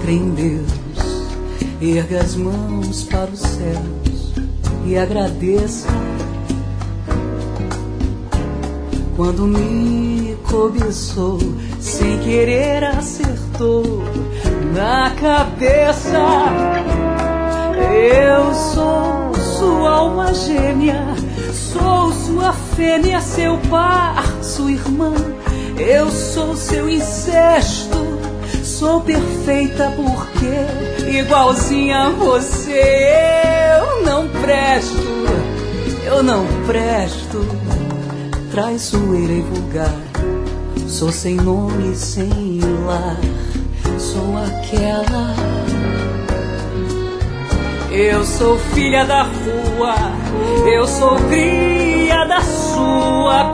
crê em Deus, erga as mãos para os céus e agradeça. Quando me cobiçou, sem querer acertou na cabeça. Eu sou sua alma gêmea, sou sua fêmea, seu par, sua irmã. Eu sou seu incesto, sou perfeita porque igualzinha a você. Eu não presto, traiçoeira e vulgar. Sou sem nome, sem lar, sou aquela. Eu sou filha da rua, eu sou cria da sua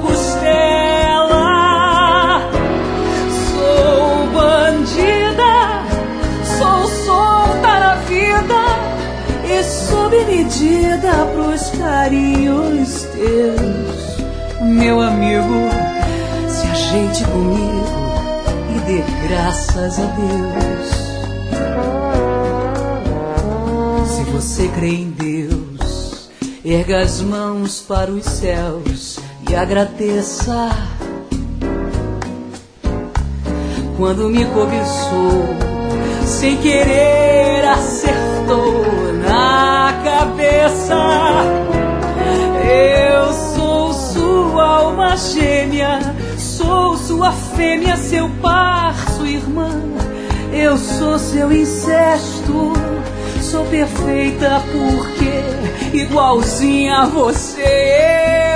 costela. Sou bandida, sou solta na vida e sob medida pros carinhos teus. Meu amigo, se ajeite comigo e dê graças a Deus. Se você crê em Deus, erga as mãos para os céus e agradeça. Quando me cobiçou, sem querer acertou na cabeça. Eu sou sua alma gêmea, sou sua fêmea, seu par, sua irmã. Eu sou seu incesto, sou perfeita porque igualzinha a você.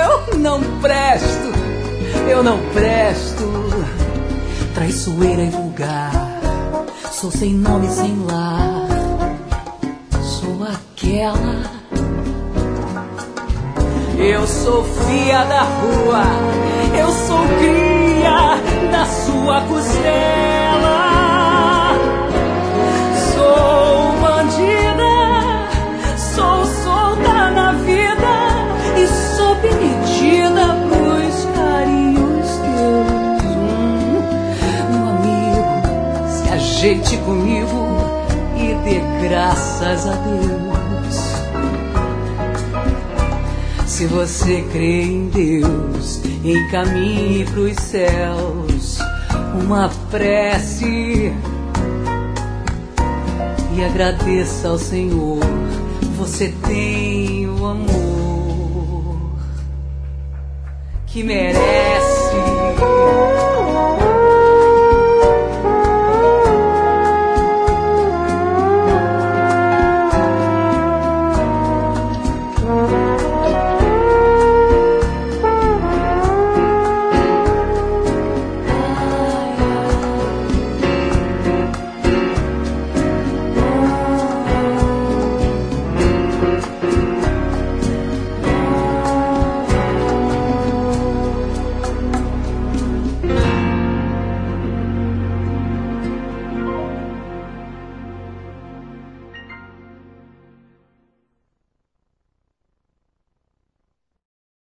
Eu não presto, traiçoeira e vulgar. Sou sem nome, sem lar, sou aquela. Eu sou filha da rua, eu sou cria da sua costela. Sou bandida, sou solta na vida e sob medida pros carinhos teus. Meu amigo, se ajeite comigo e dê graças a Deus. Se você crê em Deus, encaminhe pros céus uma prece e agradeça ao Senhor. Você tem o amor que merece.